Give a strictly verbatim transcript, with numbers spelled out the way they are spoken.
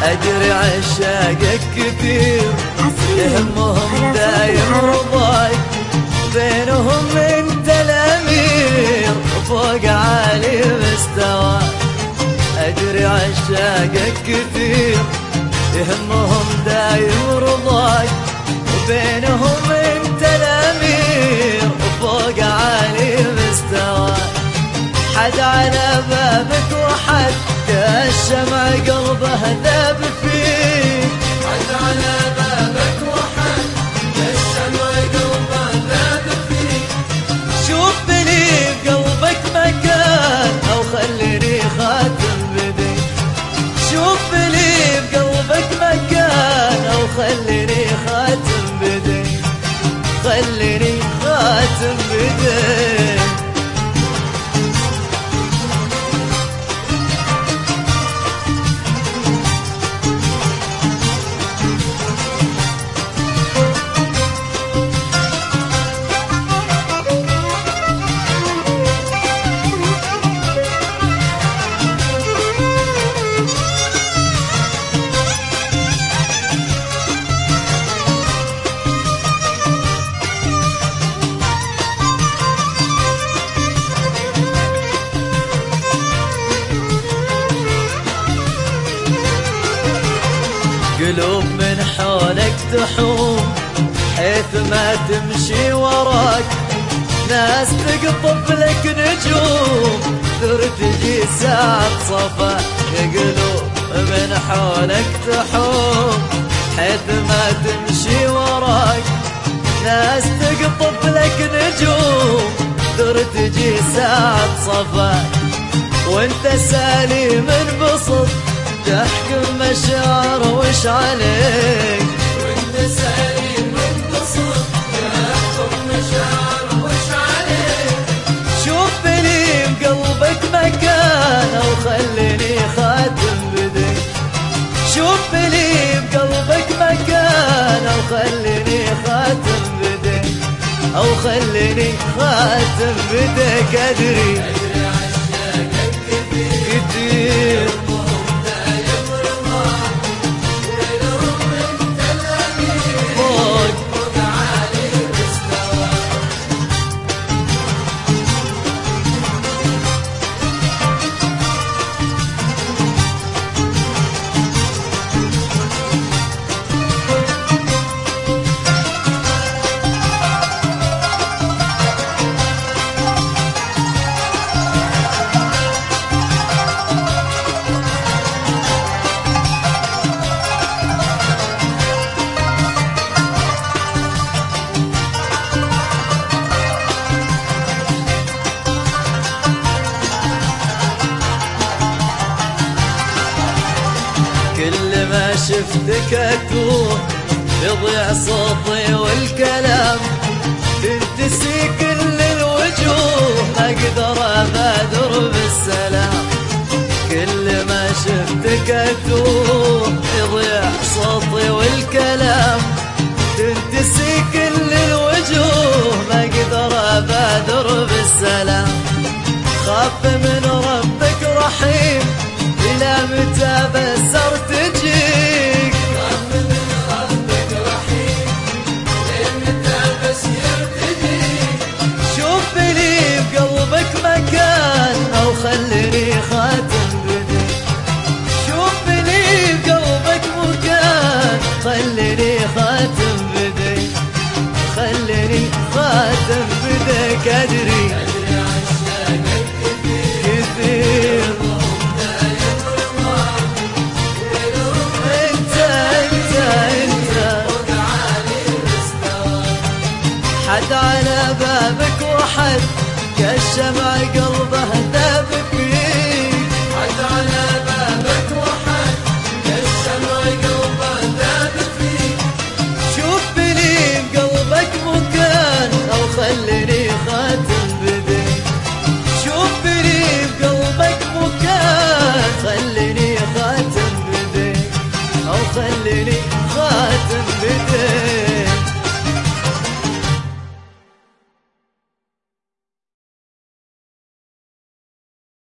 أدري عشاقك كثير يهمهم دايم رضاك، بينهم انت الأمير فوق عالي مستواك. أدري عشاقك كثير يهمهم دايم رضاك، وبينهم انت الأمير فوق عالي مستواك. حد على بابك وحد كالشمع قلبه ذاب فيك، حد على بابك وحد كالشمع قلبه ذاب فيك. شوف لي بقلبك مكان أو خليني خاتم بديك، شوف لي بقلبك مكان أو خليني خاتم بديك، خليني خاتم بديك. قلوب من حولك تحوم حيث ما تمشي وراك، ناس تقطف لك نجوم ترتجي ساعة صفا. يا قلوب من حولك تحوم حيث ما تمشي وراك، ناس تقطف لك نجوم ترتجي ساعة صفا. وانت سالي من بسط تحكم مشاعر وش عليك، وانت سالي من بسط تحكم مشاعر وش عليك. شوف لي بقلبك مكان أو خليني خاتم بديك، شوف لي بقلبك مكان أو خليني خاتم بديك، أو خليني خاتم بديك. أدري أدري عشاقك كثير كثير فوق فوق عالي مستواك. كل ما شفتك أتوه يضيع صوتي والكلام، تنتسي كل الوجوه ما أقدر أبادر بالسلام. كل ما شفتك أتوه يضيع صوتي والكلام، تنتسي كل الوجوه ما أقدر أبادر بالسلام. خاف من ربك رحيم إلى متى بسر تجيك، خاف من ربك رحيم لمتى بسير تجيك. شوف لي بقلبك مكان أو خليني خاتم بديك، شوف لي بقلبك مكان خليني خاتم بديك، خليني خاتم بديك. أدري أدري عشاقك كثير كثير انت انت انت فوق عالي مستواك. حد على بابك وحد كالشمع قلبه